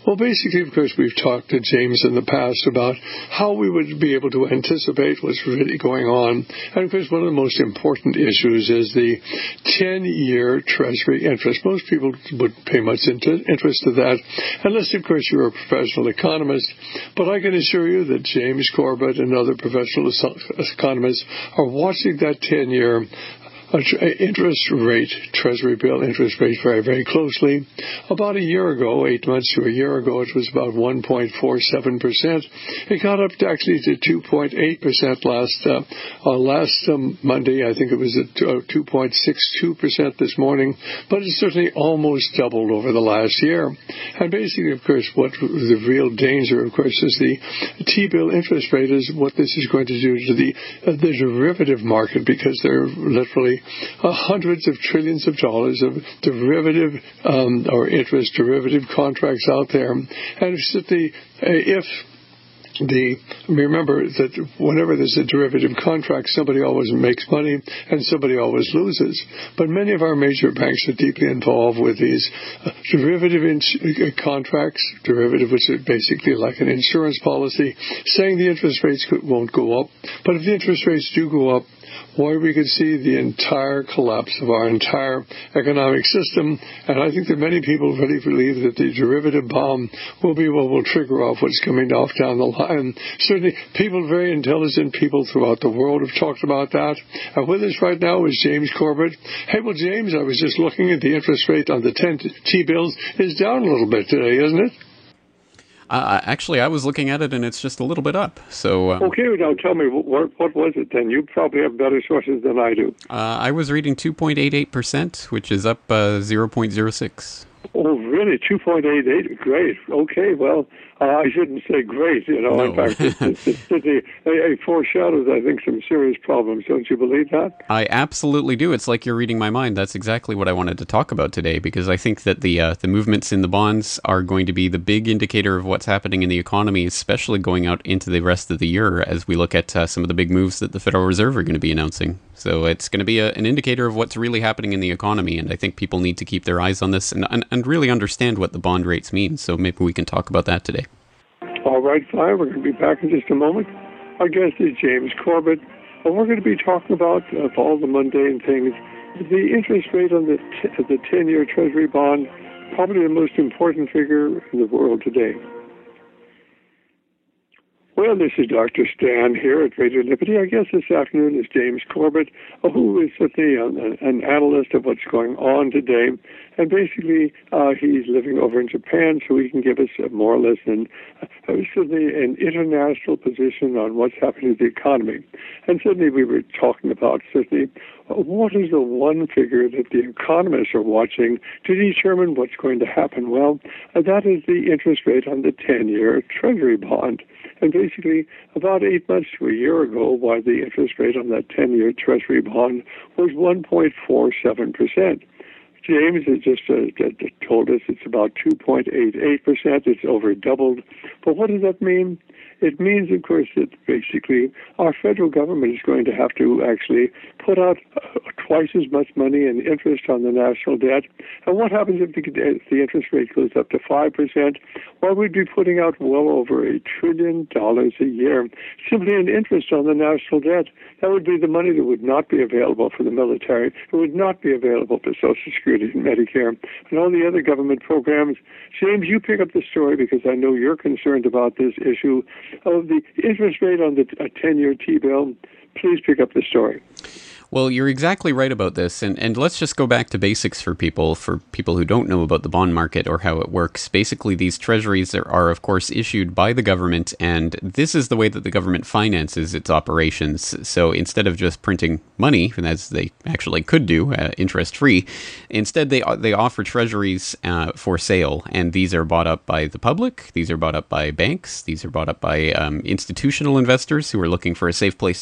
Well, basically, of course, we've talked to James in the past about how we would be able to anticipate what's really going on. And, of course, one of the most important issues is the 10-year Treasury interest. Most people would pay much interest to that, unless, of course, you're a professional economist. But I can assure you that James Corbett and other professional economists are watching that 10-year interest rate, Treasury bill interest rate, very, very closely. About a year ago, 8 months to a year ago, it was about 1.47%. It got up to actually to 2.8% last Monday. I think it was at 2.62% this morning, but it's certainly almost doubled over the last year. And basically, of course, what the real danger, of course, is the T-bill interest rate is what this is going to do to the derivative market, because there are literally hundreds of trillions of dollars of derivative or interest derivative contracts out there. And remember that whenever there's a derivative contract, somebody always makes money and somebody always loses. But many of our major banks are deeply involved with these derivative contracts, derivative, which is basically like an insurance policy, saying the interest rates won't go up. But if the interest rates do go up, why we could see the entire collapse of our entire economic system. And I think that many people really believe that the derivative bomb will be what will trigger off what's coming off down the line. Certainly, very intelligent people throughout the world have talked about that. And with us right now is James Corbett. Hey, well, James, I was just looking at the interest rate on the 10 T-bills is down a little bit today, isn't it? Actually, I was looking at it, and it's just a little bit up. So okay, now tell me, what was it then? You probably have better sources than I do. I was reading 2.88%, which is up 0.06. Oh, really? 2.88? Great. Okay, well, I shouldn't say great, No. In fact, it foreshadows, I think, some serious problems. Don't you believe that? I absolutely do. It's like you're reading my mind. That's exactly what I wanted to talk about today, because I think that the movements in the bonds are going to be the big indicator of what's happening in the economy, especially going out into the rest of the year as we look at some of the big moves that the Federal Reserve are going to be announcing. So it's going to be an indicator of what's really happening in the economy, and I think people need to keep their eyes on this and really understand what the bond rates mean. So maybe we can talk about that today. All right, fine. We're going to be back in just a moment. Our guest is James Corbett, and we're going to be talking about, of all the mundane things, the interest rate on the 10-year Treasury bond, probably the most important figure in the world today. Well, this is Dr. Stan here at Radio Liberty. Our guest this afternoon is James Corbett, who is certainly an analyst of what's going on today. And basically, he's living over in Japan, so he can give us more or less certainly an international position on what's happening to the economy. And certainly we were talking about, what is the one figure that the economists are watching to determine what's going to happen? Well, that is the interest rate on the 10-year Treasury bond. And basically, about 8 months to a year ago, while the interest rate on that 10-year Treasury bond was 1.47%. James has just told us it's about 2.88%. It's over doubled. But what does that mean? It means, of course, that basically our federal government is going to have to actually put out twice as much money in interest on the national debt. And what happens if the interest rate goes up to 5%? Well, we'd be putting out well over $1 trillion a year simply in interest on the national debt. That would be the money that would not be available for the military. It would not be available for Social Security and Medicare and all the other government programs. James, you pick up the story because I know you're concerned about this issue of the interest rate on the 10-year T-bill. Please pick up the story. Well, you're exactly right about this, and let's just go back to basics for people who don't know about the bond market or how it works. Basically, these treasuries are of course, issued by the government, and this is the way that the government finances its operations. So instead of just printing money, as they actually could do, interest-free, instead they offer treasuries for sale, and these are bought up by the public, these are bought up by banks, these are bought up by institutional investors who are looking for a safe place to store money.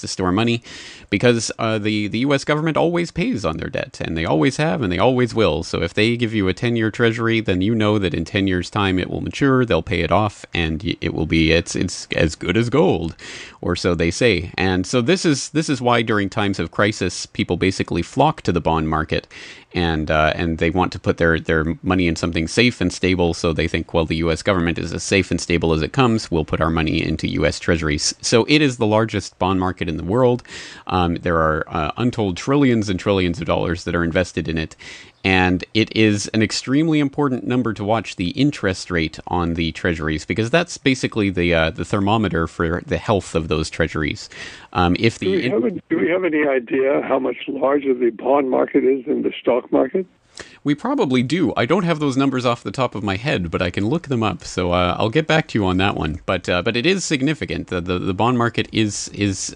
money, because the U.S. government always pays on their debt, and they always have, and they always will. So if they give you a 10-year treasury, then you know that in 10 years' time it will mature, they'll pay it off, and it will be it's as good as gold, or so they say. And so this is why during times of crisis, people basically flock to the bond market, and they want to put their money in something safe and stable. So they think, well, the U.S. government is as safe and stable as it comes. We'll put our money into U.S. treasuries. So it is the largest bond market in the world. There are untold trillions and trillions of dollars that are invested in it. And it is an extremely important number to watch, the interest rate on the treasuries, because that's basically the thermometer for the health of those treasuries. Do we have any idea how much larger the bond market is than the stock market? We probably do. I don't have those numbers off the top of my head, but I can look them up. So I'll get back to you on that one. But it is significant. The bond market is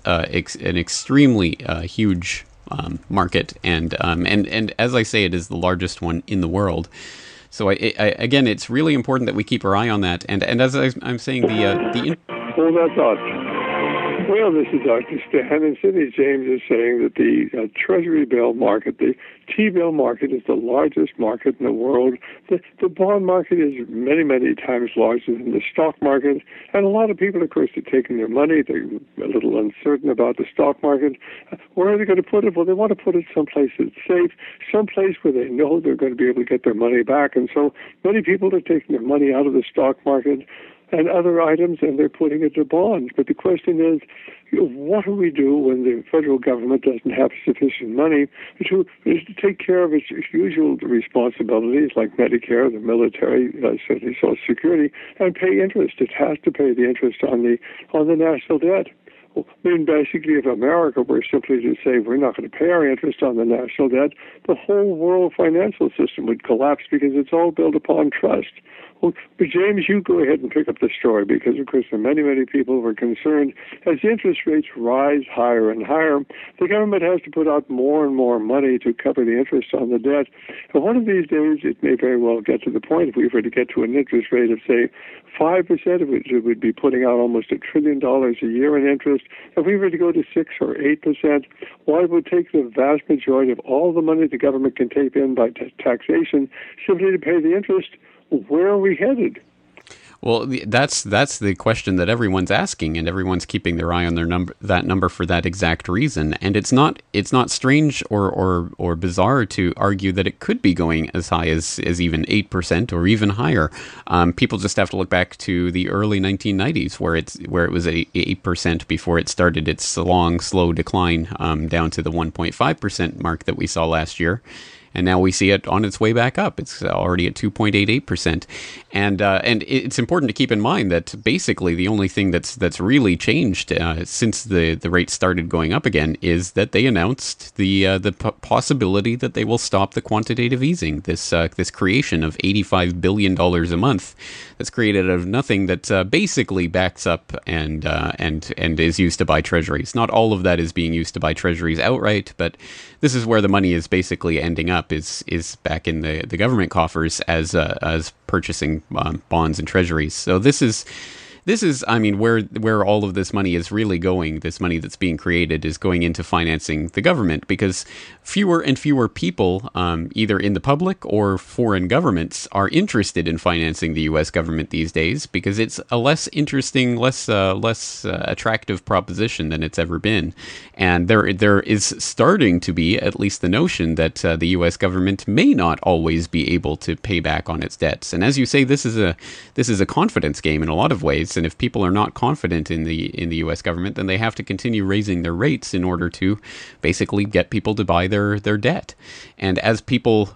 an extremely huge market, and as I say, it is the largest one in the world. So again, it's really important that we keep our eye on that. And as I'm saying, hold that thought. Well, this is Dr. Stan, and Sidney James is saying that the Treasury bill market, the T-bill market, is the largest market in the world. The bond market is many, many times larger than the stock market, and a lot of people, of course, are taking their money. They're a little uncertain about the stock market. Where are they going to put it? Well, they want to put it someplace that's safe, someplace where they know they're going to be able to get their money back. And so many people are taking their money out of the stock market and other items, and they're putting it to bonds. But the question is, what do we do when the federal government doesn't have sufficient money to take care of its usual responsibilities, like Medicare, the military, certainly Social Security, and pay interest? It has to pay the interest on the national debt. I mean, basically, if America were simply to say we're not going to pay our interest on the national debt, the whole world financial system would collapse, because it's all built upon trust. Well, but James, you go ahead and pick up the story, because, of course, there are many, many people who are concerned as interest rates rise higher and higher, the government has to put out more and more money to cover the interest on the debt. And one of these days, it may very well get to the point, if we were to get to an interest rate of, say, 5%, of which it would be putting out almost $1 trillion a year in interest. If we were to go to 6 or 8%, well, it would take the vast majority of all the money the government can take in by taxation simply to pay the interest. Where are we headed? Well, that's the question that everyone's asking, and everyone's keeping their eye on that number for that exact reason. And it's not strange or bizarre to argue that it could be going as high as even 8% or even higher. People just have to look back to the early 1990s, where it was 8% before it started its long, slow decline down to the 1.5% mark that we saw last year. And now we see it on its way back up. It's already at 2.88%. And it's important to keep in mind that basically the only thing that's really changed since the rate started going up again is that they announced the possibility that they will stop the quantitative easing, this creation of $85 billion a month that's created out of nothing, that basically backs up and is used to buy treasuries. Not all of that is being used to buy treasuries outright, but this is where the money is basically ending up, is back in the government coffers as purchasing bonds and treasuries. So this is, I mean, where all of this money is really going. This money that's being created is going into financing the government, because fewer and fewer people, either in the public or foreign governments, are interested in financing the U.S. government these days, because it's a less interesting, less attractive proposition than it's ever been. And there is starting to be at least the notion that the U.S. government may not always be able to pay back on its debts. And as you say, this is a confidence game in a lot of ways. And if people are not confident in the U.S. government, then they have to continue raising their rates in order to basically get people to buy their debt. And as people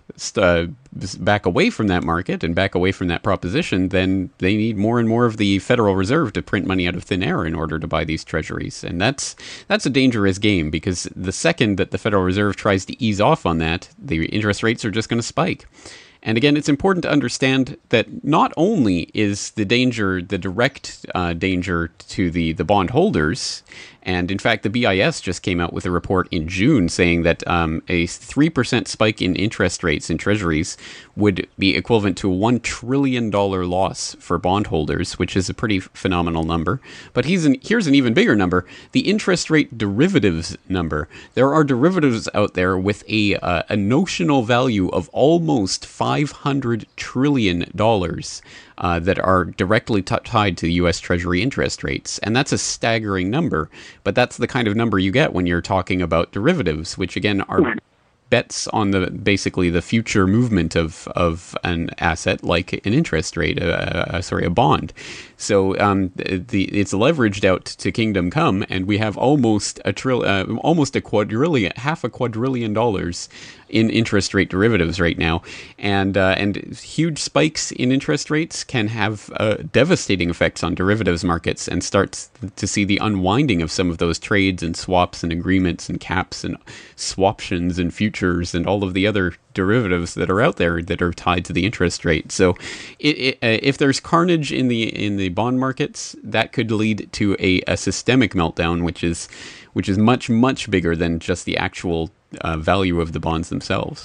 back away from that market and back away from that proposition, then they need more and more of the Federal Reserve to print money out of thin air in order to buy these treasuries. And that's a dangerous game, because the second that the Federal Reserve tries to ease off on that, the interest rates are just going to spike. And again, it's important to understand that not only is the direct danger to the bondholders And in fact, the BIS just came out with a report in June saying that a 3% spike in interest rates in treasuries would be equivalent to a $1 trillion loss for bondholders, which is a pretty phenomenal number. But here's an even bigger number, the interest rate derivatives number. There are derivatives out there with a notional value of almost $500 trillion that are directly tied to U.S. Treasury interest rates. And that's a staggering number, but that's the kind of number you get when you're talking about derivatives, which again are bets on basically the future movement of an asset like an interest rate, a bond. So it's leveraged out to kingdom come, and we have almost a quadrillion, half a quadrillion dollars in interest rate derivatives right now, and huge spikes in interest rates can have devastating effects on derivatives markets, and start to see the unwinding of some of those trades and swaps and agreements and caps and swaptions and futures and all of the other derivatives that are out there that are tied to the interest rate. So if there's carnage in the bond markets, that could lead to a systemic meltdown, which is much, much bigger than just the actual value of the bonds themselves.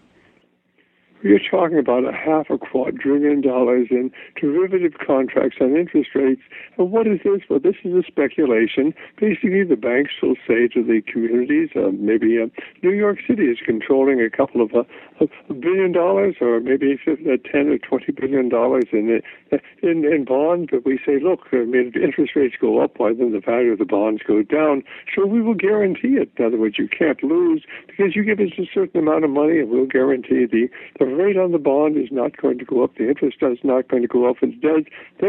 You're talking about a $500 billion in derivative contracts on interest rates. And what is this? Well, this is a speculation. Basically, the banks will say to the communities, maybe New York City is controlling a couple of $1 billion, or maybe $10 or $20 billion in bonds. But we say, look, if interest rates go up, why then the value of the bonds goes down? So we will guarantee it. In other words, you can't lose because you give us a certain amount of money, and we'll guarantee the rate on the bond is not going to go up. The interest is not going to go up. Instead,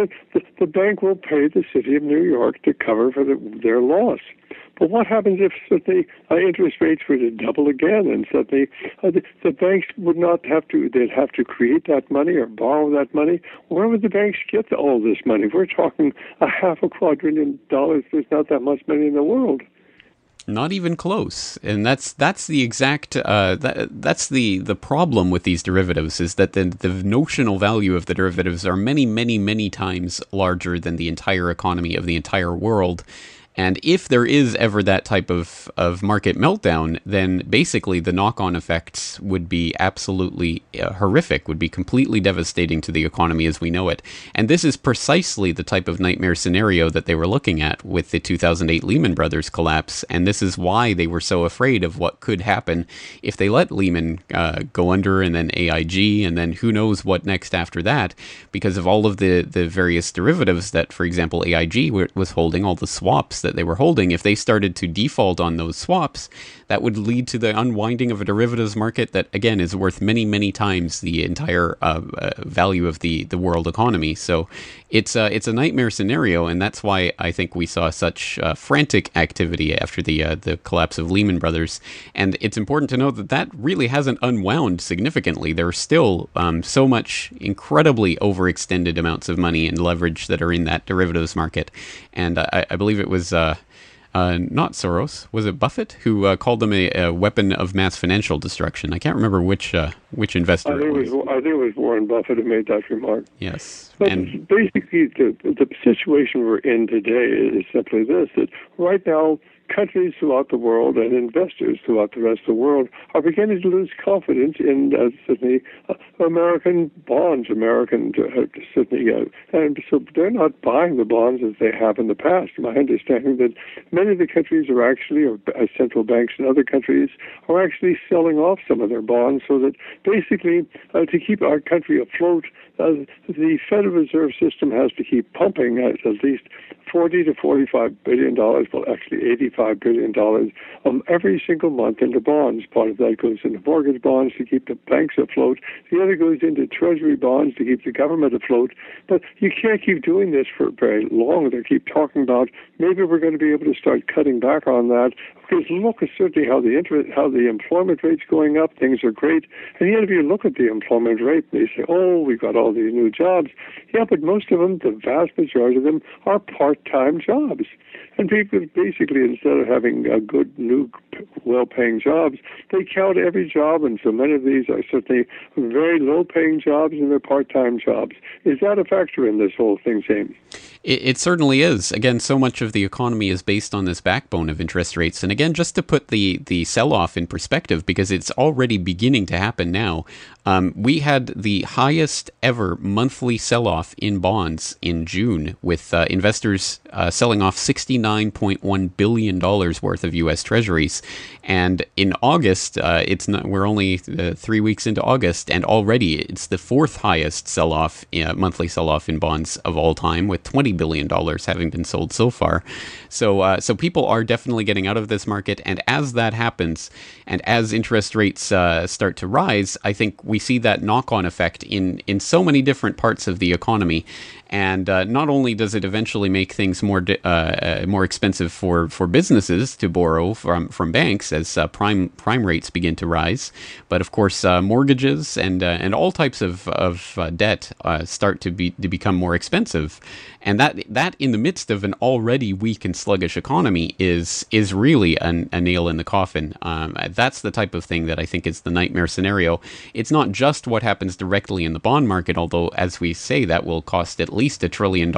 the bank will pay the city of New York to cover for their loss. But what happens if suddenly interest rates were to double again, and suddenly the banks would not have to, they'd have to create that money or borrow that money? Where would the banks get all this money? We're talking $500 billion. There's not that much money in the world. Not even close, and that's the exact that's the problem with these derivatives, is that the notional value of the derivatives are many, many, many times larger than the entire economy of the entire world. And if there is ever that type of market meltdown, then basically the knock-on effects would be absolutely horrific, would be completely devastating to the economy as we know it. And this is precisely the type of nightmare scenario that they were looking at with the 2008 Lehman Brothers collapse. And this is why they were so afraid of what could happen if they let Lehman go under, and then AIG, and then who knows what next after that, because of all of the various derivatives that, for example, AIG was holding, all the swaps that they were holding. If they started to default on those swaps, that would lead to the unwinding of a derivatives market that, again, is worth many, many times the entire value of the world economy. So it's a nightmare scenario, and that's why I think we saw such frantic activity after the collapse of Lehman Brothers. And it's important to note that really hasn't unwound significantly. There's still so much incredibly overextended amounts of money and leverage that are in that derivatives market. And I believe it was not Soros, was it Buffett, who called them a weapon of mass financial destruction? I can't remember which investor it was. I think it was Warren Buffett who made that remark. Yes. But basically, the situation we're in today is simply this, that right now, countries throughout the world and investors throughout the rest of the world are beginning to lose confidence in certainly American bonds, and so they're not buying the bonds as they have in the past. My understanding that many of the countries are actually, or central banks in other countries, are actually selling off some of their bonds, so that basically to keep our country afloat, the Federal Reserve System has to keep pumping at least $40 to $45 billion, well, actually $85 billion every single month into bonds. Part of that goes into mortgage bonds to keep the banks afloat. The other goes into treasury bonds to keep the government afloat. But you can't keep doing this for very long. They keep talking about maybe we're going to be able to start cutting back on that. Because look at certainly how the employment rate's going up. Things are great. And yet if you look at the employment rate, they say, oh, we've got all these new jobs. Yeah, but most of them, the vast majority of them, are part part-time jobs. And people basically, instead of having good, new, well-paying jobs, they count every job, and so many of these are certainly very low-paying jobs and they're part-time jobs. Is that a factor in this whole thing, James? It certainly is. Again, so much of the economy is based on this backbone of interest rates. And again, just to put the sell-off in perspective, because it's already beginning to happen now, we had the highest ever monthly sell-off in bonds in June, with investors selling off $69.1 billion worth of U.S. Treasuries. And in August, we're only 3 weeks into August, and already it's the fourth highest sell-off, monthly sell-off in bonds of all time, with $20 billion having been sold so far. So people are definitely getting out of this market, and as that happens, and as interest rates start to rise, I think we see that knock-on effect in so many different parts of the economy. And not only does it eventually make things more expensive for businesses to borrow from banks as prime rates begin to rise, but of course mortgages and all types of debt start to become more expensive, and that in the midst of an already weak and sluggish economy is really a nail in the coffin. That's the type of thing that I think is the nightmare scenario. It's not just what happens directly in the bond market, although as we say that will cost at least $1 trillion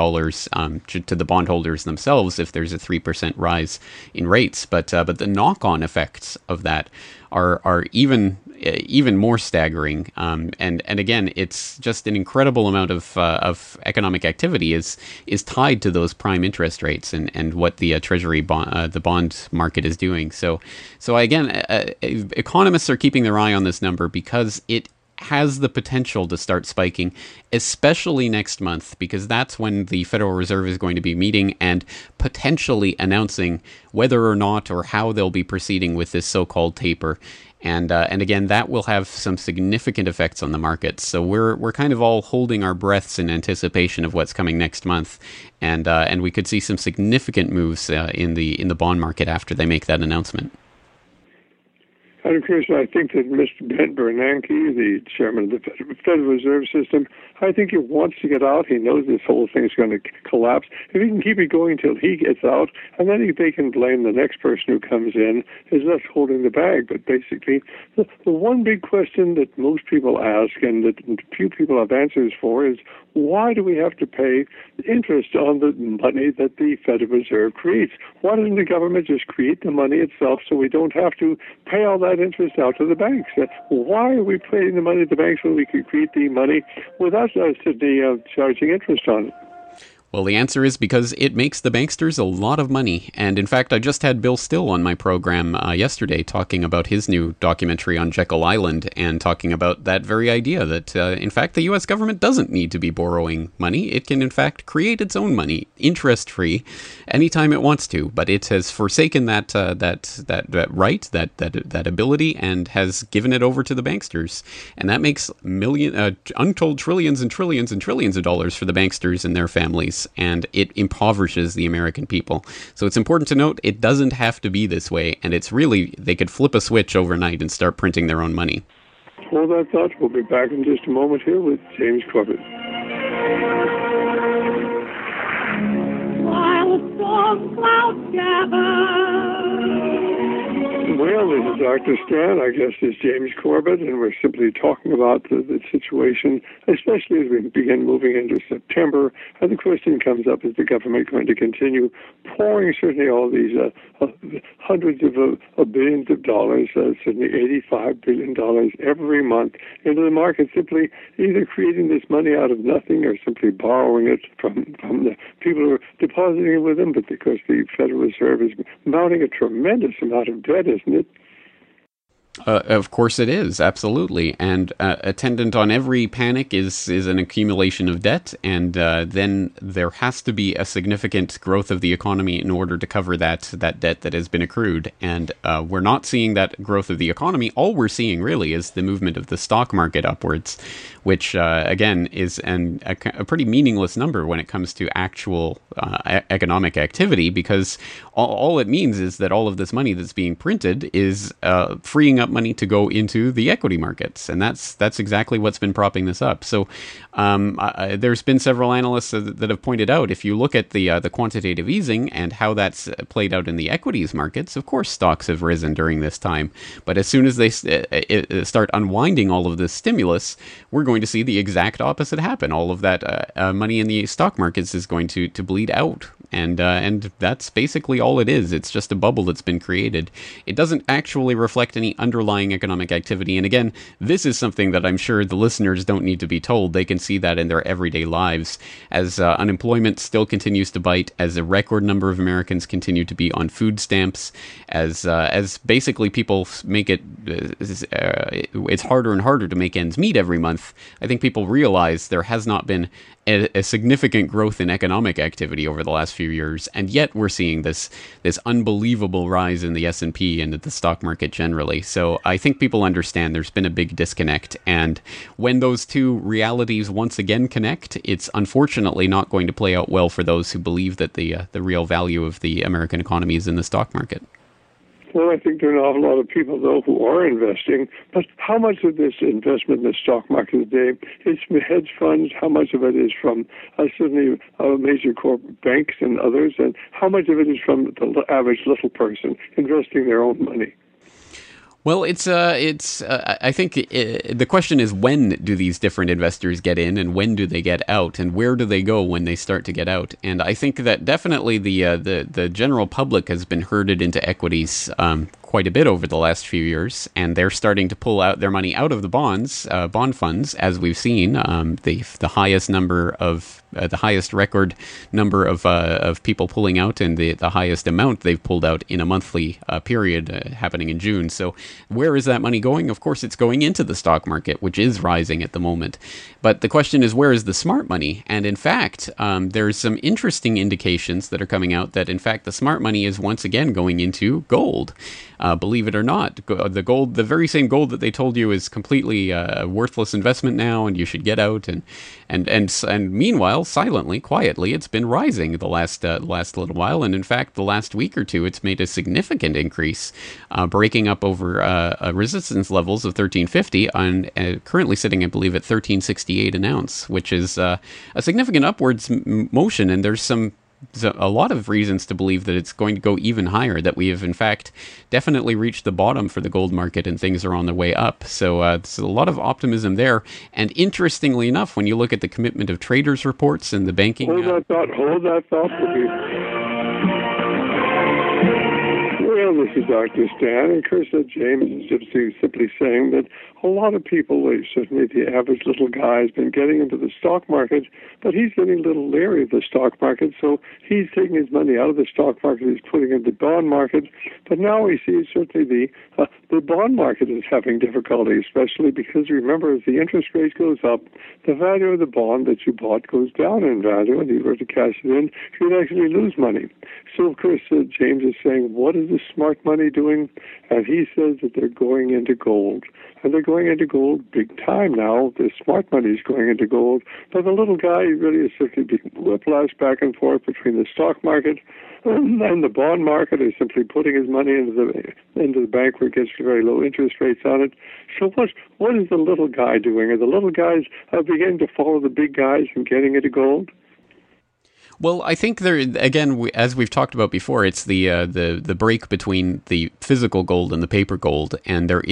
to the bondholders themselves if there's a 3% rise in rates. But the knock-on effects of that are even more staggering. And again, it's just an incredible amount of economic activity is tied to those prime interest rates and what the Treasury bond, the bond market is doing. So again, economists are keeping their eye on this number because it has the potential to start spiking, especially next month, because that's when the Federal Reserve is going to be meeting and potentially announcing whether or not or how they'll be proceeding with this so-called taper. And again, that will have some significant effects on the markets. So we're kind of all holding our breaths in anticipation of what's coming next month, and we could see some significant moves in the bond market after they make that announcement. And of course, I think that Mr. Ben Bernanke, the chairman of the Federal Reserve System, I think he wants to get out. He knows this whole thing is going to collapse. If he can keep it going till he gets out, and then they can blame the next person who comes in is us holding the bag. But basically, the one big question that most people ask and that few people have answers for is, why do we have to pay interest on the money that the Federal Reserve creates? Why doesn't the government just create the money itself so we don't have to pay all that interest out to the banks? Why are we paying the money to the banks when we could create the money without charging interest on it? Well, the answer is because it makes the banksters a lot of money. And in fact, I just had Bill Still on my program yesterday talking about his new documentary on Jekyll Island and talking about that very idea that, in fact, the U.S. government doesn't need to be borrowing money. It can, in fact, create its own money, interest-free, anytime it wants to. But it has forsaken that right, that ability, and has given it over to the banksters. And that makes untold trillions and trillions and trillions of dollars for the banksters and their families. And it impoverishes the American people. So it's important to note it doesn't have to be this way, and it's really, they could flip a switch overnight and start printing their own money. Hold that thought. We'll be back in just a moment here with James Corbett. While storm clouds gather. Well, this is Dr. Stan. I guess this is James Corbett, and we're simply talking about the situation, especially as we begin moving into September. And the question comes up, is the government going to continue pouring certainly all these hundreds of billions of dollars, certainly $85 billion every month into the market, simply either creating this money out of nothing or simply borrowing it from the people who are depositing it with them? But because the Federal Reserve is mounting a tremendous amount of debt, isn't it? Of course it is, absolutely. And attendant on every panic is an accumulation of debt, and then there has to be a significant growth of the economy in order to cover that debt that has been accrued. And we're not seeing that growth of the economy. All we're seeing really is the movement of the stock market upwards, which again is a pretty meaningless number when it comes to actual economic activity, because all it means is that all of this money that's being printed is freeing up money to go into the equity markets, and that's exactly what's been propping this up. So there's been several analysts that have pointed out, if you look at the quantitative easing and how that's played out in the equities markets, of course stocks have risen during this time. But as soon as they start unwinding all of this stimulus, we're going to see the exact opposite happen. All of that money in the stock markets is going to bleed out. And that's basically all it is. It's just a bubble that's been created. It doesn't actually reflect any underlying economic activity. And again, this is something that I'm sure the listeners don't need to be told. They can see that in their everyday lives. As unemployment still continues to bite, as a record number of Americans continue to be on food stamps, as basically people make it, it's harder and harder to make ends meet every month. I think people realize there has not been a significant growth in economic activity over the last few years, and yet we're seeing this unbelievable rise in the S&P and the stock market generally. So I think people understand there's been a big disconnect, and when those two realities once again connect, it's unfortunately not going to play out well for those who believe that the real value of the American economy is in the stock market. Well, I think there are an awful lot of people, though, who are investing. But how much of this investment in the stock market today is from hedge funds? How much of it is from certainly major corporate banks and others? And how much of it is from the average little person investing their own money? Well, I think the question is, when do these different investors get in and when do they get out, and where do they go when they start to get out? And I think that definitely the general public has been herded into equities quite a bit over the last few years, and they're starting to pull out their money out of the bond funds, as we've seen. The highest number of the highest record number of people pulling out, and the highest amount they've pulled out in a monthly period happening in June. So where is that money going? Of course, it's going into the stock market, which is rising at the moment. But the question is, where is the smart money? And in fact, there's some interesting indications that are coming out that, in fact, the smart money is once again going into gold. Believe it or not, the very same gold that they told you is completely a worthless investment now, and you should get out. And meanwhile, silently, quietly, it's been rising the last little while. And in fact, the last week or two, it's made a significant increase, breaking up over resistance levels of 1350, and currently sitting, I believe, at 1368 an ounce, which is a significant upwards motion. And there's a lot of reasons to believe that it's going to go even higher, that we have in fact definitely reached the bottom for the gold market and things are on their way up. So there's a lot of optimism there. And interestingly enough, when you look at the commitment of traders reports and the banking... Hold that thought. Well, this is Dr. Stan, and Chris James is simply saying that a lot of people, certainly the average little guy, has been getting into the stock market, but he's getting a little leery of the stock market, so he's taking his money out of the stock market, he's putting it in the bond market, but now we see certainly the bond market is having difficulty, especially because, remember, as the interest rate goes up, the value of the bond that you bought goes down in value, and if you were to cash it in, you'd actually lose money. So, of course, James is saying, what is the smart money doing? And he says that they're going into gold. And they're going into gold big time now. The smart money is going into gold. But the little guy really is simply being whiplashed back and forth between the stock market and the bond market, is simply putting his money into the bank where it gets very low interest rates on it. So what is the little guy doing? Are the little guys beginning to follow the big guys and getting into gold? Well, I think there again, as we've talked about before, it's the break between the physical gold and the paper gold, and there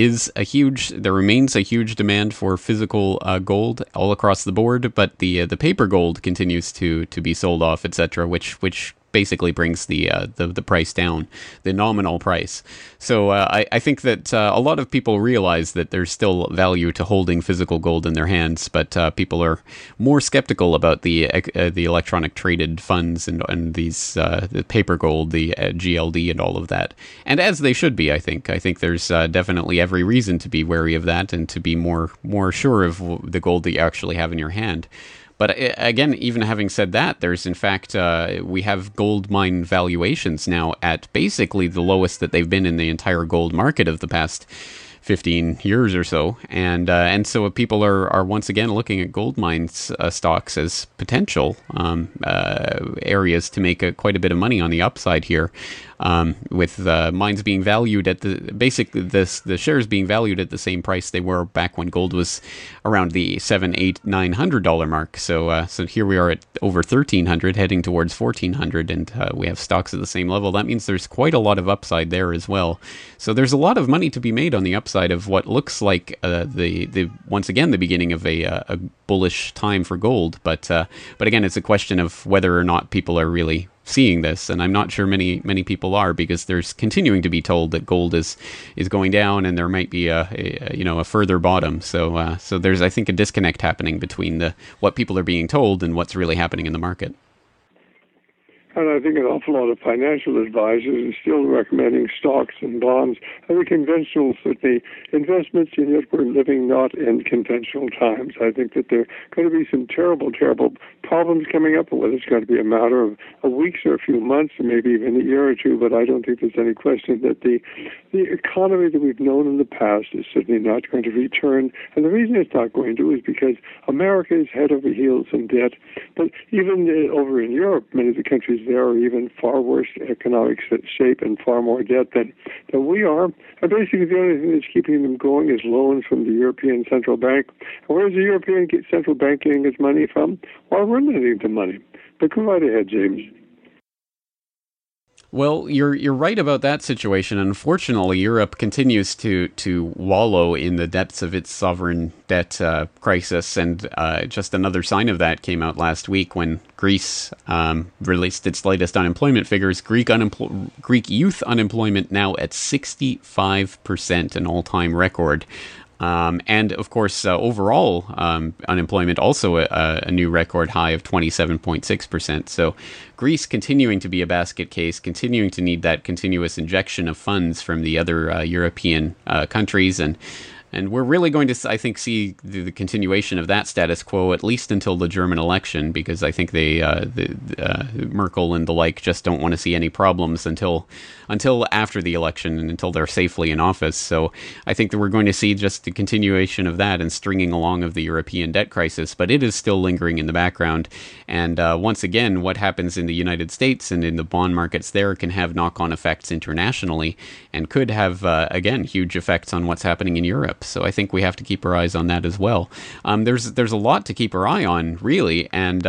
remains a huge demand for physical gold all across the board, but the paper gold continues to be sold off, etc., which basically brings the price down, the nominal price. So I think that a lot of people realize that there's still value to holding physical gold in their hands, but people are more skeptical about the electronic traded funds and these the paper gold, the GLD, and all of that. And as they should be, I think. I think there's definitely every reason to be wary of that and to be more sure of the gold that you actually have in your hand. But again, even having said that, there's in fact, we have gold mine valuations now at basically the lowest that they've been in the entire gold market of the past 15 years or so. And so people are once again looking at gold mines stocks as potential areas to make quite a bit of money on the upside here. with mines being valued at the shares being valued at the same price they were back when gold was around the $700, $800, $900 mark. So here we are at over 1,300, heading towards 1,400, and we have stocks at the same level. That means there's quite a lot of upside there as well. So there's a lot of money to be made on the upside of what looks like the once again the beginning of a bullish time for gold. But again, it's a question of whether or not people are really seeing this, and I'm not sure many people are, because there's continuing to be told that gold is going down, and there might be a further bottom. So there's, I think, a disconnect happening between what people are being told and what's really happening in the market. And I think an awful lot of financial advisors are still recommending stocks and bonds as a conventional, certainly, investments, and yet we're living not in conventional times. I think that there are going to be some terrible, terrible problems coming up, whether it's going to be a matter of weeks or a few months, or maybe even a year or two, but I don't think there's any question that the economy that we've known in the past is certainly not going to return. And the reason it's not going to is because America is head over heels in debt. But even over in Europe, many of the countries there are even far worse economic shape and far more debt than we are. And basically the only thing that's keeping them going is loans from the European Central Bank. And where's the European Central Bank getting its money from? Well, we're lending them money. But go right ahead, James. Well, you're right about that situation. Unfortunately, Europe continues to wallow in the depths of its sovereign debt crisis, and just another sign of that came out last week when Greece released its latest unemployment figures. Greek youth unemployment now at 65%, an all-time record. And of course, overall unemployment also a new record high of 27.6%. So Greece continuing to be a basket case, continuing to need that continuous injection of funds from the other European countries. And we're really going to, I think, see the continuation of that status quo at least until the German election, because I think Merkel and the like just don't want to see any problems until after the election and until they're safely in office. So I think that we're going to see just the continuation of that and stringing along of the European debt crisis, but it is still lingering in the background. And once again, what happens in the United States and in the bond markets there can have knock-on effects internationally and could have, again, huge effects on what's happening in Europe. So I think we have to keep our eyes on that as well. There's a lot to keep our eye on, really, and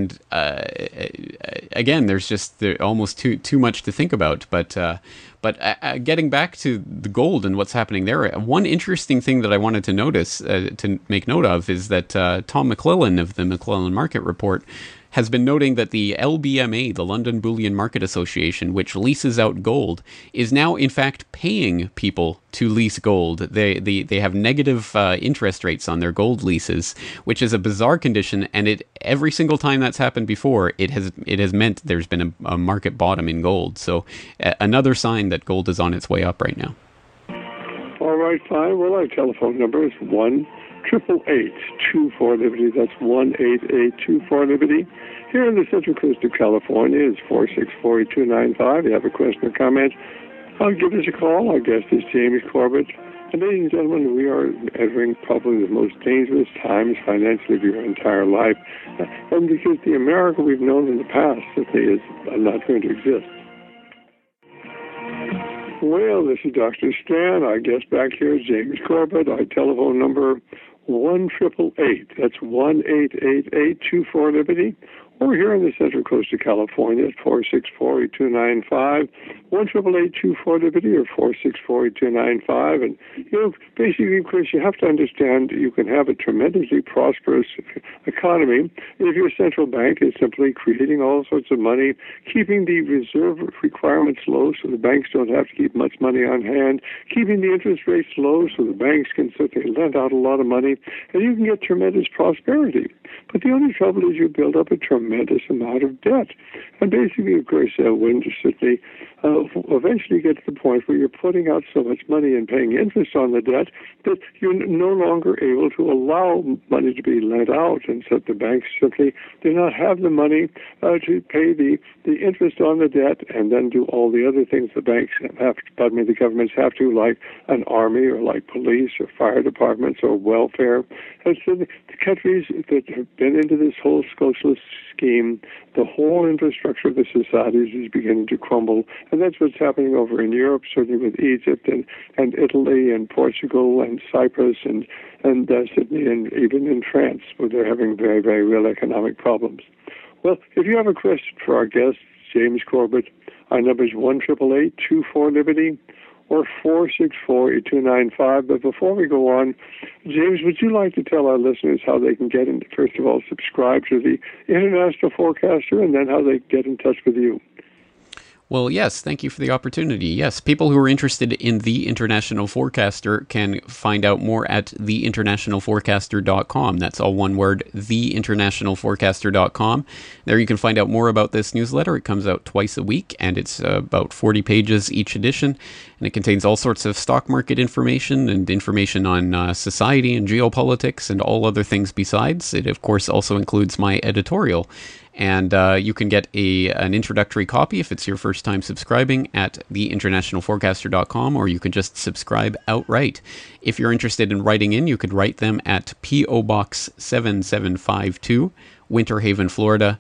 again, there's just almost too much to think about. But getting back to the gold and what's happening there, one interesting thing that I wanted to make note of is that Tom McClellan of the McClellan Market Report has been noting that the LBMA, the London Bullion Market Association, which leases out gold, is now in fact paying people to lease gold. They have negative interest rates on their gold leases, which is a bizarre condition. And every single time that's happened before, it has meant there's been a market bottom in gold. So another sign that gold is on its way up right now. All right, fine. Well, our telephone number is 1-888-24-LIBERTY. That's 1-888-24-LIBERTY. Here in the Central Coast of California is 464-8295. You have a question or comment, give us a call. Our guest is James Corbett. And ladies and gentlemen, we are entering probably the most dangerous times financially of your entire life. And because the America we've known in the past simply is not going to exist. Well, this is Dr. Stan. Our guest back here is James Corbett. Our telephone number, 1-888. That's 1-888-24-LIBERTY. Or here in the Central Coast of California at 464-8295, 1-888-24-LIBERTY or 464-8295. And, basically, Chris, you have to understand you can have a tremendously prosperous economy if your central bank is simply creating all sorts of money, keeping the reserve requirements low so the banks don't have to keep much money on hand, keeping the interest rates low so the banks can certainly lend out a lot of money, and you can get tremendous prosperity. But the only trouble is you build up a tremendous amount of debt. And basically, of course, when you certainly eventually get to the point where you're putting out so much money and paying interest on the debt that you're no longer able to allow money to be lent out. And so the banks simply do not have the money to pay the interest on the debt and then do all the other things the banks have to, the governments have to, like an army or like police or fire departments or welfare. And so the countries that have been into this whole socialist scheme, the whole infrastructure of the societies is beginning to crumble. And that's what's happening over in Europe, certainly with Egypt and Italy and Portugal and Cyprus and Sydney and even in France, where they're having very, very real economic problems. Well, if you have a question for our guest, James Corbett, our number is 1-888-24-LIBERTY or 464-8295. But before we go on, James, would you like to tell our listeners how they can get in, first of all, subscribe to the International Forecaster, and then how they get in touch with you? Well, yes, thank you for the opportunity. Yes, people who are interested in The International Forecaster can find out more at theinternationalforecaster.com. That's all one word, theinternationalforecaster.com. There you can find out more about this newsletter. It comes out twice a week, and it's about 40 pages each edition, and it contains all sorts of stock market information and information on society and geopolitics and all other things besides. It, of course, also includes my editorial. And you can get an introductory copy if it's your first time subscribing at theinternationalforecaster.com, or you can just subscribe outright. If you're interested in writing in, you could write them at P.O. Box 7752, Winter Haven, Florida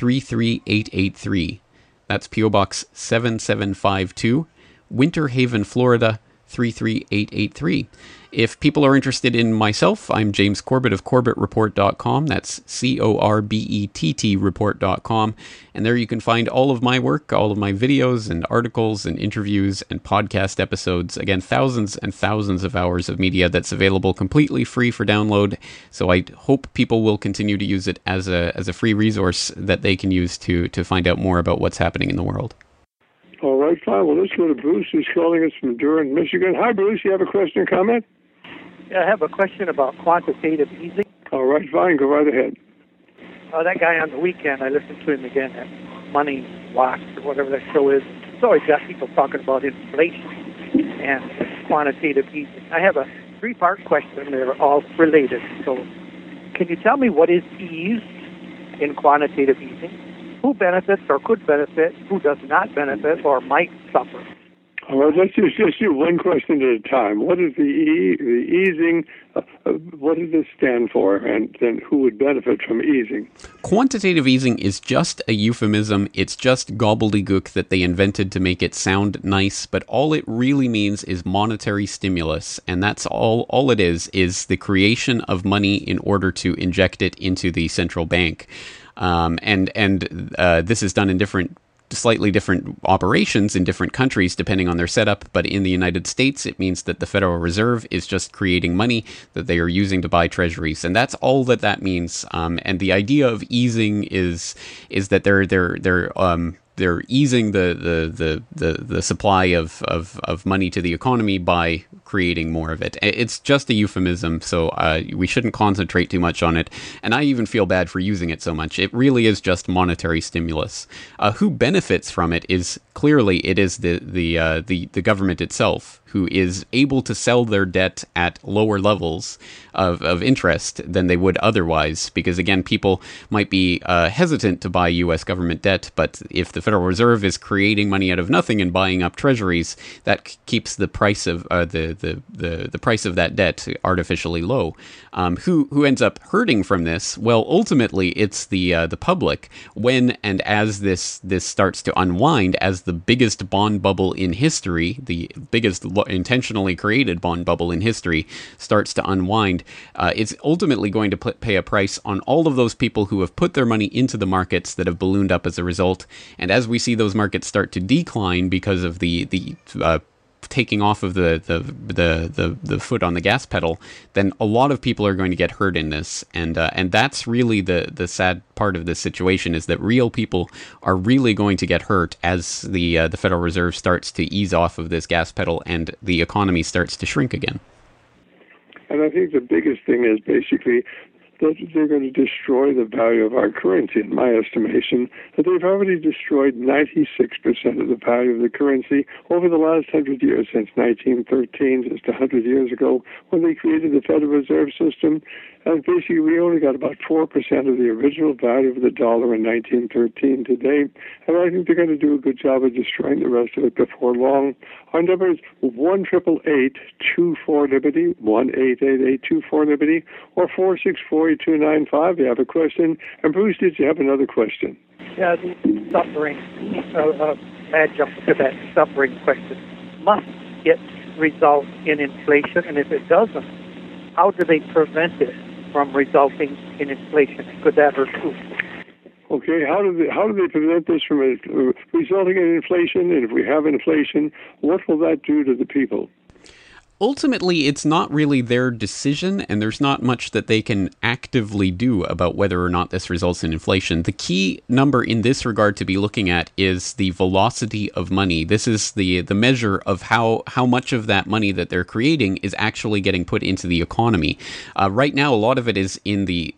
33883. That's P.O. Box 7752, Winter Haven, Florida 33883. If people are interested in myself, I'm James Corbett of CorbettReport.com. That's CORBETT report.com. And there you can find all of my work, all of my videos and articles and interviews and podcast episodes. Again, thousands and thousands of hours of media that's available completely free for download. So I hope people will continue to use it as a free resource that they can use to find out more about what's happening in the world. All right, fine. Well, let's go to Bruce, who's calling us from Durham, Michigan. Hi, Bruce. You have a question or comment? Yeah, I have a question about quantitative easing. All right, fine. Go right ahead. That guy on the weekend, I listened to him again at Money Watch or whatever that show is. It's always got people talking about inflation and quantitative easing. I have a three-part question. They're all related. So can you tell me what is ease in quantitative easing? Who benefits or could benefit? Who does not benefit or might suffer? All right, let's just do one question at a time. What is the easing? What does this stand for? And then who would benefit from easing? Quantitative easing is just a euphemism. It's just gobbledygook that they invented to make it sound nice. But all it really means is monetary stimulus. And that's all it is the creation of money in order to inject it into the central bank. This is done in slightly different operations in different countries depending on their setup, but in the United States it means that the Federal Reserve is just creating money that they are using to buy treasuries, and that's all that means. And the idea of easing is that they're easing the supply of money to the economy by creating more of it. It's just a euphemism, so we shouldn't concentrate too much on it. And I even feel bad for using it so much. It really is just monetary stimulus. Who benefits from it is clearly the government itself, who is able to sell their debt at lower levels of interest than they would otherwise. Because again, people might be hesitant to buy U.S. government debt, but if the Federal Reserve is creating money out of nothing and buying up treasuries, that keeps the price of the price of that debt artificially low. Who ends up hurting from this? Well, ultimately, it's the public. When and as this starts to unwind, as the biggest bond bubble in history, the biggest intentionally created bond bubble in history starts to unwind, it's ultimately going to pay a price on all of those people who have put their money into the markets that have ballooned up as a result. And as we see those markets start to decline because of the taking off of the foot on the gas pedal, then a lot of people are going to get hurt in this, and that's really the sad part of this situation, is that real people are really going to get hurt as the Federal Reserve starts to ease off of this gas pedal and the economy starts to shrink again. And I think the biggest thing is basically that they're going to destroy the value of our currency, in my estimation, that they've already destroyed 96% of the value of the currency over the last 100 years, since 1913, just 100 years ago, when they created the Federal Reserve System. And basically, we only got about 4% of the original value of the dollar in 1913 today. And I think they're going to do a good job of destroying the rest of it before long. Our number is 1-888-24-LIBERTY, 1-888-24-LIBERTY, or 464-8295. You have a question. And Bruce, did you have another question? Yeah, the suffering, adjunct to that suffering question, must it result in inflation? And if it doesn't, how do they prevent it from resulting in inflation? Could that hurt too? Okay, how do they prevent this from resulting in inflation? And if we have inflation, what will that do to the people? Ultimately, it's not really their decision, and there's not much that they can actively do about whether or not this results in inflation. The key number in this regard to be looking at is the velocity of money. This is the measure of how much of that money that they're creating is actually getting put into the economy. Right now, a lot of it is in the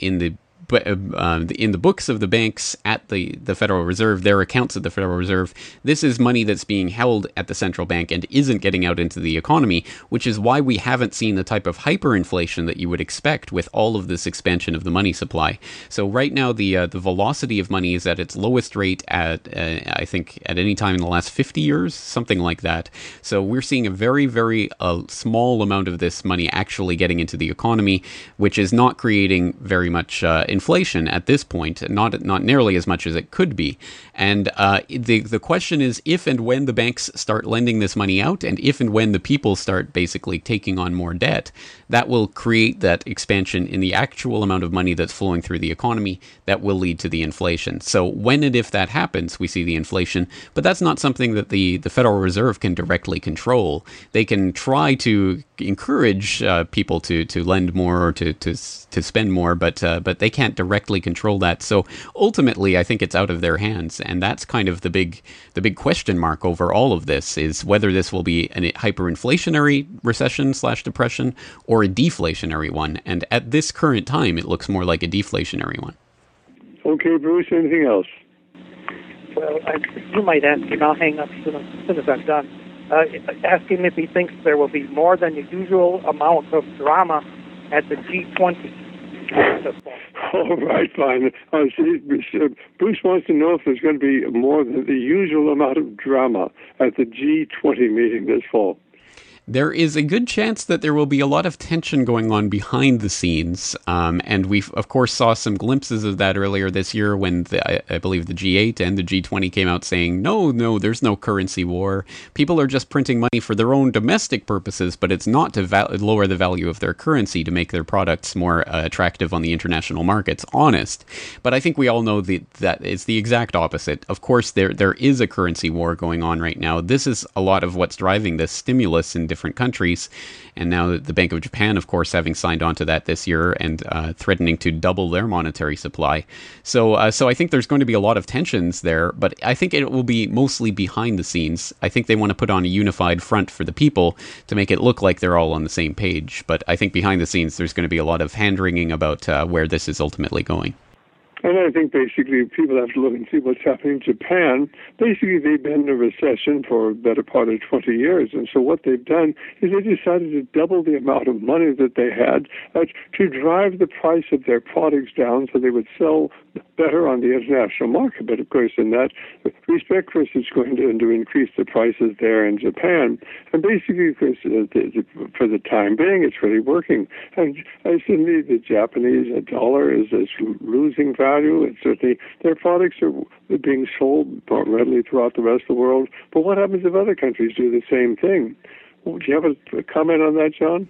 books of the banks at the Federal Reserve, their accounts at the Federal Reserve. This is money that's being held at the central bank and isn't getting out into the economy, which is why we haven't seen the type of hyperinflation that you would expect with all of this expansion of the money supply. So right now, the velocity of money is at its lowest rate at, I think, at any time in the last 50 years, something like that. So we're seeing a very, very small amount of this money actually getting into the economy, which is not creating very much inflation at this point, not nearly as much as it could be. And the question is if and when the banks start lending this money out, and if and when the people start basically taking on more debt, that will create that expansion in the actual amount of money that's flowing through the economy that will lead to the inflation. So when and if that happens, we see the inflation, but that's not something that the Federal Reserve can directly control. They can try to encourage people to lend more or to spend more, but they can't directly control that. So ultimately, I think it's out of their hands, and that's kind of the big question mark over all of this, is whether this will be a hyperinflationary recession/depression or a deflationary one. And at this current time, it looks more like a deflationary one. Okay, Bruce, anything else? Well, you might ask him. I'll hang up as soon as I'm done. Ask him if he thinks there will be more than the usual amount of drama at the G20. All right, fine. Bruce wants to know if there's going to be more than the usual amount of drama at the G20 meeting this fall. There is a good chance that there will be a lot of tension going on behind the scenes, and we, of course, saw some glimpses of that earlier this year when I believe the G8 and the G20 came out saying, no, there's no currency war. People are just printing money for their own domestic purposes, but it's not to lower the value of their currency to make their products more attractive on the international markets. Honest. But I think we all know that it's the exact opposite. Of course, there is a currency war going on right now. This is a lot of what's driving this stimulus in different countries, and now the Bank of Japan, of course, having signed on to that this year and threatening to double their monetary supply. So I think there's going to be a lot of tensions there, but I think it will be mostly behind the scenes. I think they want to put on a unified front for the people to make it look like they're all on the same page, but I think behind the scenes there's going to be a lot of hand-wringing about where this is ultimately going. And I think basically people have to look and see what's happening in Japan. Basically, they've been in a recession for a better part of 20 years. And so what they've done is they decided to double the amount of money that they had to drive the price of their products down so they would sell better on the international market. But of course, in that respect, Chris, it's going to increase the prices there in Japan. And basically, Chris, for the time being, it's really working. And certainly the Japanese dollar is losing value. And certainly their products are being sold more readily throughout the rest of the world. But what happens if other countries do the same thing? Do you have a comment on that, John?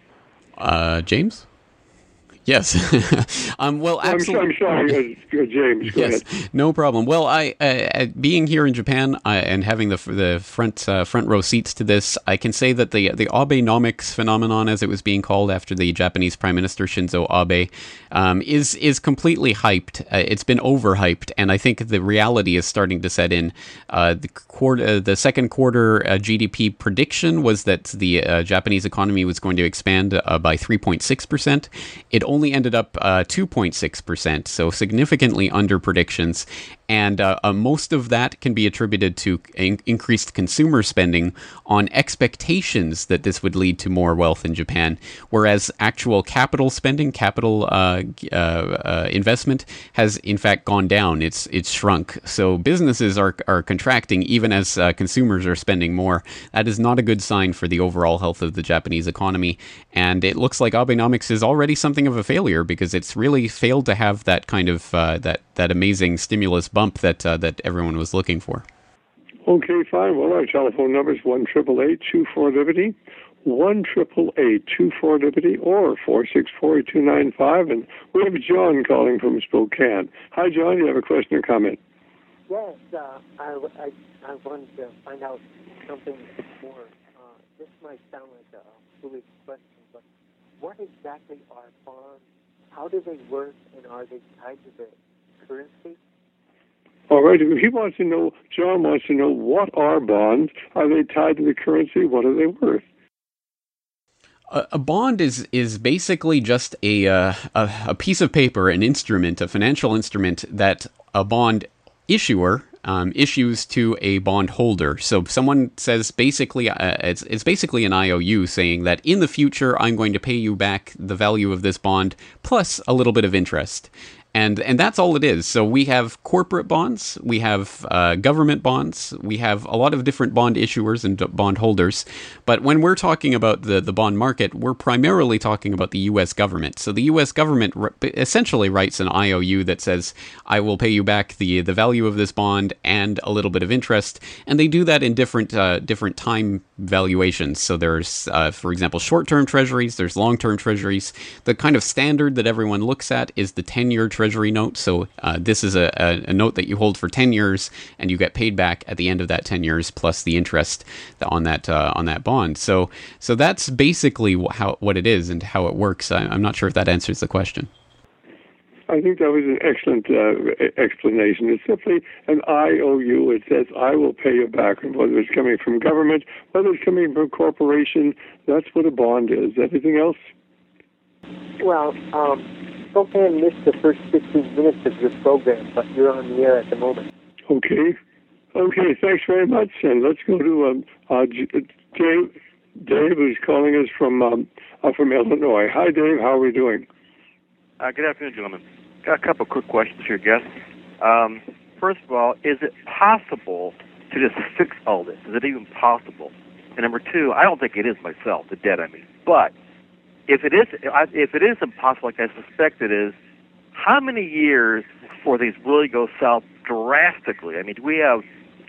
James? Yes. Well, absolutely. I'm sorry, James. Go ahead. No problem. Well, I being here in Japan and having the front row seats to this, I can say that the Abenomics phenomenon, as it was being called after the Japanese Prime Minister Shinzo Abe, is completely hyped. It's been overhyped, and I think the reality is starting to set in. The second quarter GDP prediction was that the Japanese economy was going to expand by 3.6%. It only ended up 2.6%, so significantly under predictions. And most of that can be attributed to increased consumer spending on expectations that this would lead to more wealth in Japan, whereas actual capital spending, capital investment has in fact gone down. It's shrunk. So businesses are contracting even as consumers are spending more. That is not a good sign for the overall health of the Japanese economy. And it looks like Abenomics is already something of a failure because it's really failed to have that kind of that amazing stimulus bump that everyone was looking for. Okay, fine. Well, our telephone number is 1-888-24-LIBERTY, 1-888-24-LIBERTY, or 464-8295. And we have John calling from Spokane. Hi, John. You have a question or comment? Yes, I wanted to find out something more. This might sound like a foolish question, but what exactly are bonds? How do they work, and are they tied to the currency? All right. John wants to know, what are bonds? Are they tied to the currency? What are they worth? A bond is basically just a piece of paper, an instrument, a financial instrument that a bond issuer issues to a bond holder. So someone says basically, it's basically an IOU saying that in the future I'm going to pay you back the value of this bond plus a little bit of interest. And that's all it is. So we have corporate bonds, we have government bonds, we have a lot of different bond issuers and bond holders. But when we're talking about the bond market, we're primarily talking about the U.S. government. So the U.S. government essentially writes an IOU that says, I will pay you back the value of this bond and a little bit of interest. And they do that in different time valuations. So there's, for example, short-term treasuries, there's long-term treasuries. The kind of standard that everyone looks at is the 10-year treasury note. So this is a note that you hold for 10 years and you get paid back at the end of that 10 years plus the interest on that bond. So that's basically what it is and how it works. I'm not sure if that answers the question. I think that was an excellent explanation. It's simply an IOU. It says, I will pay you back, whether it's coming from government, whether it's coming from a corporation. That's what a bond is. Anything else? Well, Spokane missed the first 15 minutes of your program, but you're on the air at the moment. Okay, thanks very much. And let's go to Dave, who's calling us from Illinois. Hi, Dave. How are we doing? Good afternoon, gentlemen. Got a couple of quick questions here, guests. First of all, is it possible to just fix all this? Is it even possible? And number two, I don't think it is myself, the debt, I mean. But if it is impossible, like I suspect it is, how many years before these really go south drastically? I mean, do we have,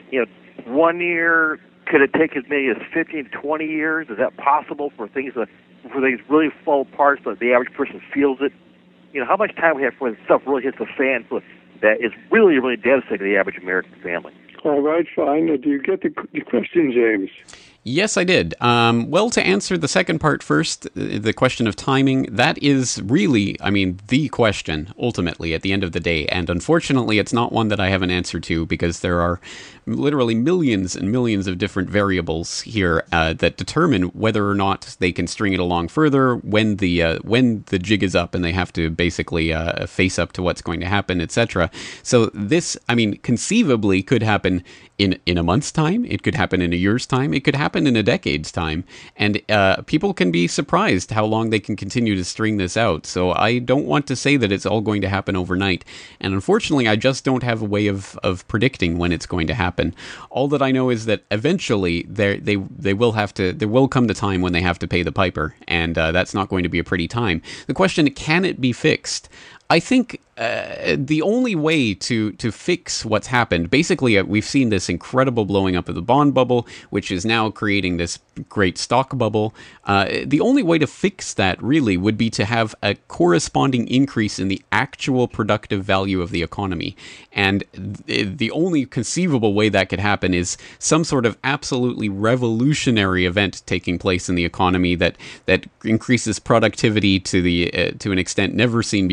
1 year? Could it take as many as 15 to 20 years? Is that possible for things really fall apart so that the average person feels it? How much time we have before stuff really hits the fan that is really, really devastating to the average American family? All right, fine. Do you get the question, James? Yes, I did. Well, to answer the second part first, the question of timing, that is really, the question, ultimately, at the end of the day. And unfortunately, it's not one that I have an answer to because there are literally millions and millions of different variables here that determine whether or not they can string it along further, when the jig is up and they have to basically face up to what's going to happen, etc. So this, conceivably could happen in a month's time. It could happen in a year's time. It could happen in a decade's time. And people can be surprised how long they can continue to string this out. So I don't want to say that it's all going to happen overnight. And unfortunately, I just don't have a way of predicting when it's going to happen. All that I know is that eventually there will come the time when they have to pay the piper. And that's not going to be a pretty time. The question, can it be fixed? I think the only way to fix what's happened, basically we've seen this incredible blowing up of the bond bubble, which is now creating this great stock bubble. The only way to fix that really would be to have a corresponding increase in the actual productive value of the economy. And the only conceivable way that could happen is some sort of absolutely revolutionary event taking place in the economy that increases productivity to an extent never seen before,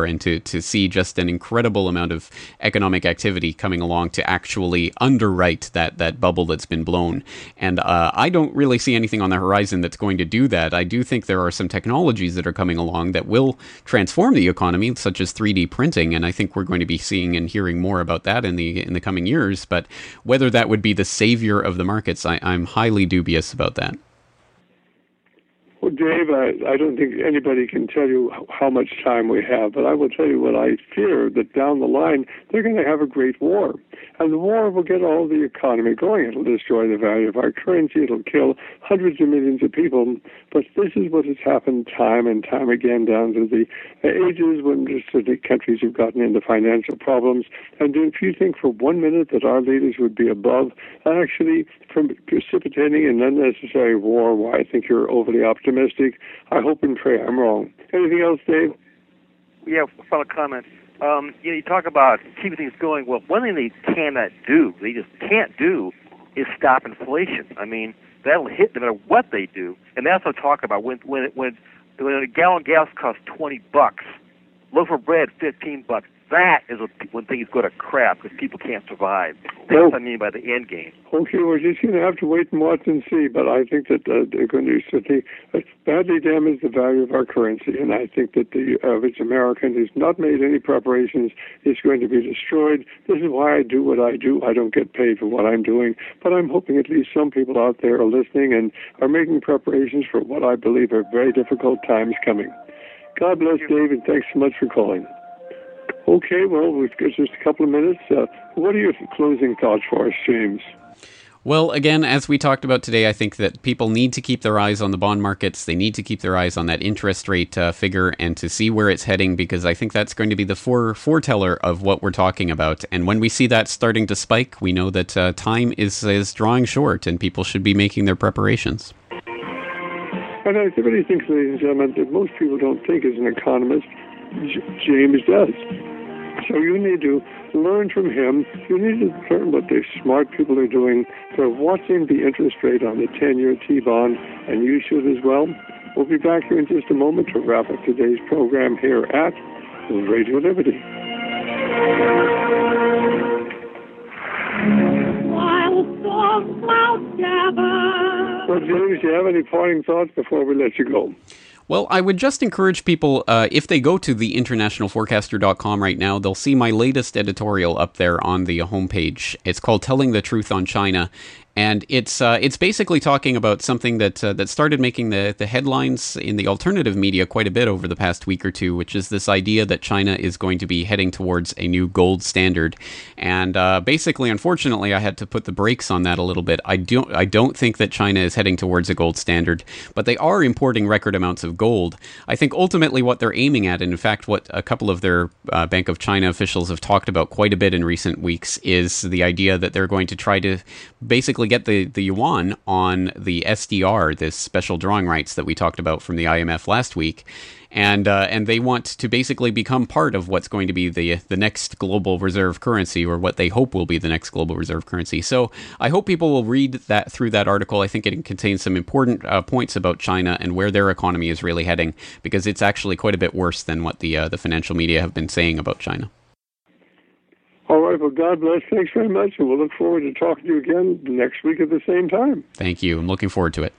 and to see just an incredible amount of economic activity coming along to actually underwrite that bubble that's been blown. And I don't really see anything on the horizon that's going to do that. I do think there are some technologies that are coming along that will transform the economy, such as 3D printing, and I think we're going to be seeing and hearing more about that in the coming years. But whether that would be the savior of the markets, I'm highly dubious about that. Well, Dave, I don't think anybody can tell you how much time we have, but I will tell you what I fear, that down the line, they're going to have a great war. And the war will get all the economy going. It'll destroy the value of our currency. It'll kill hundreds of millions of people. But this is what has happened time and time again down to the ages when the countries have gotten into financial problems. And if you think for 1 minute that our leaders would be above actually from precipitating an unnecessary war, why I think you're overly optimistic. I hope and pray I'm wrong. Anything else, Dave? Yeah, final comment. You talk about keeping things going. Well, one thing they cannot do, they just can't do, is stop inflation. I mean, that'll hit no matter what they do. And that's what I talk about. When a gallon of gas costs $20, loaf of bread $15, that is when things go to crap because people can't survive. That's what I mean by the end game. Okay, we're just going to have to wait and watch and see, but I think that they're going to certainly badly damage the value of our currency, and I think that the average American who's not made any preparations is going to be destroyed. This is why I do what I do. I don't get paid for what I'm doing, but I'm hoping at least some people out there are listening and are making preparations for what I believe are very difficult times coming. God bless, Dave, and thanks so much for calling. Okay, well, we've got just a couple of minutes. What are your closing thoughts for us, James? Well, again, as we talked about today, I think that people need to keep their eyes on the bond markets. They need to keep their eyes on that interest rate figure and to see where it's heading, because I think that's going to be the foreteller of what we're talking about. And when we see that starting to spike, we know that time is drawing short and people should be making their preparations. And I really think, ladies and gentlemen, that most people don't think as an economist, James does. So you need to learn from him. You need to learn what the smart people are doing. They're watching the interest rate on the 10-year T-bond, and you should as well. We'll be back here in just a moment to wrap up today's program here at Radio Liberty. Well, James, do you have any parting thoughts before we let you go? Well, I would just encourage people, if they go to theinternationalforecaster.com right now, they'll see my latest editorial up there on the homepage. It's called Telling the Truth on China. And it's basically talking about something that started making the headlines in the alternative media quite a bit over the past week or two, which is this idea that China is going to be heading towards a new gold standard. And basically, unfortunately, I had to put the brakes on that a little bit. I don't think that China is heading towards a gold standard, but they are importing record amounts of gold. I think ultimately what they're aiming at, and in fact what a couple of their Bank of China officials have talked about quite a bit in recent weeks, is the idea that they're going to try to basically get the yuan on the SDR, this special drawing rights that we talked about from the IMF last week, and they want to basically become part of what's going to be the next global reserve currency, or what they hope will be the next global reserve currency. So I hope people will read that through that article. I think it contains some important points about China and where their economy is really heading, because it's actually quite a bit worse than what the financial media have been saying about China. All right, well, God bless. Thanks very much, and we'll look forward to talking to you again next week at the same time. Thank you. I'm looking forward to it.